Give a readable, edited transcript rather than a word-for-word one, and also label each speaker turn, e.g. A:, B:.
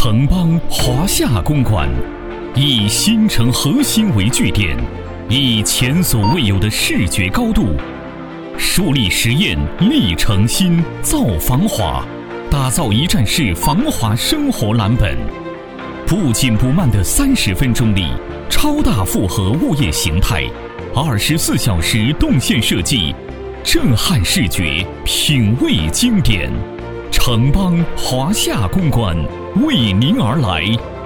A: 城邦华夏公馆，以新城核心为据点，以前所未有的视觉高度，树立实验，立诚心，造防华，打造一站式防华生活蓝本。不紧不慢的30分钟里，超大复合物业形态，24小时动线设计，震撼视觉，品味经典。城邦华夏公馆为您而来。